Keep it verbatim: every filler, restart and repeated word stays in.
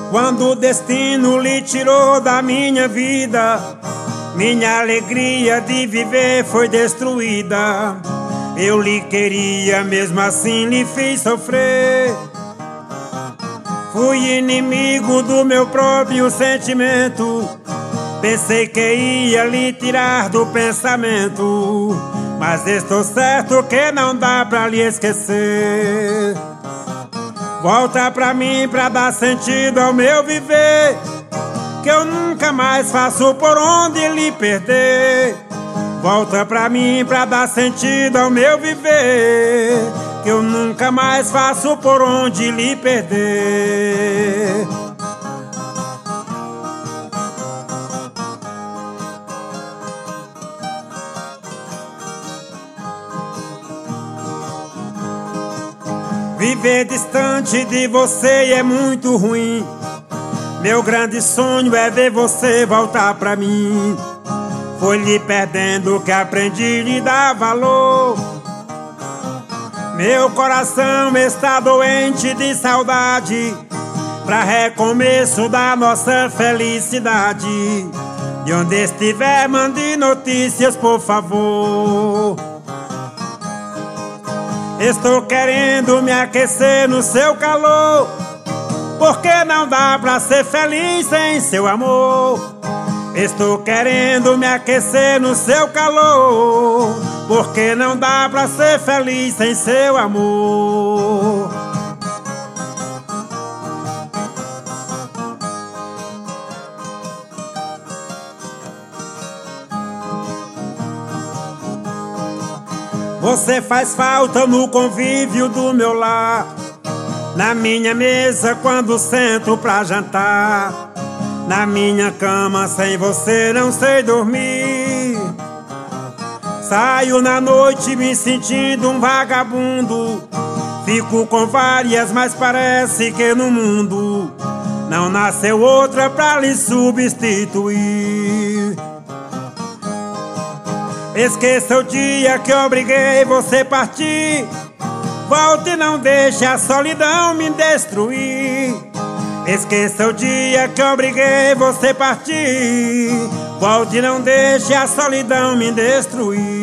Quando o destino lhe tirou da minha vida, minha alegria de viver foi destruída. Eu lhe queria, mesmo assim lhe fiz sofrer. Fui inimigo do meu próprio sentimento. Pensei que ia lhe tirar do pensamento, mas estou certo que não dá pra lhe esquecer. Volta pra mim pra dar sentido ao meu viver, que eu nunca mais faço por onde lhe perder. Volta pra mim pra dar sentido ao meu viver, que eu nunca mais faço por onde lhe perder. Viver distante de você é muito ruim. Meu grande sonho é ver você voltar pra mim. Foi lhe perdendo que aprendi a lhe dar valor. Meu coração está doente de saudade, pra recomeço da nossa felicidade. De onde estiver, mande notícias, por favor. Estou querendo me aquecer no seu calor, porque não dá pra ser feliz sem seu amor. Estou querendo me aquecer no seu calor, porque não dá pra ser feliz sem seu amor. Você faz falta no convívio do meu lar, na minha mesa quando sento pra jantar. Na minha cama sem você não sei dormir. Saio na noite me sentindo um vagabundo. Fico com várias, mas parece que no mundo não nasceu outra pra lhe substituir. Esqueça o dia que obriguei você partir. Volte e não deixe a solidão me destruir. Esqueça o dia que obriguei você partir. Volte e não deixe a solidão me destruir.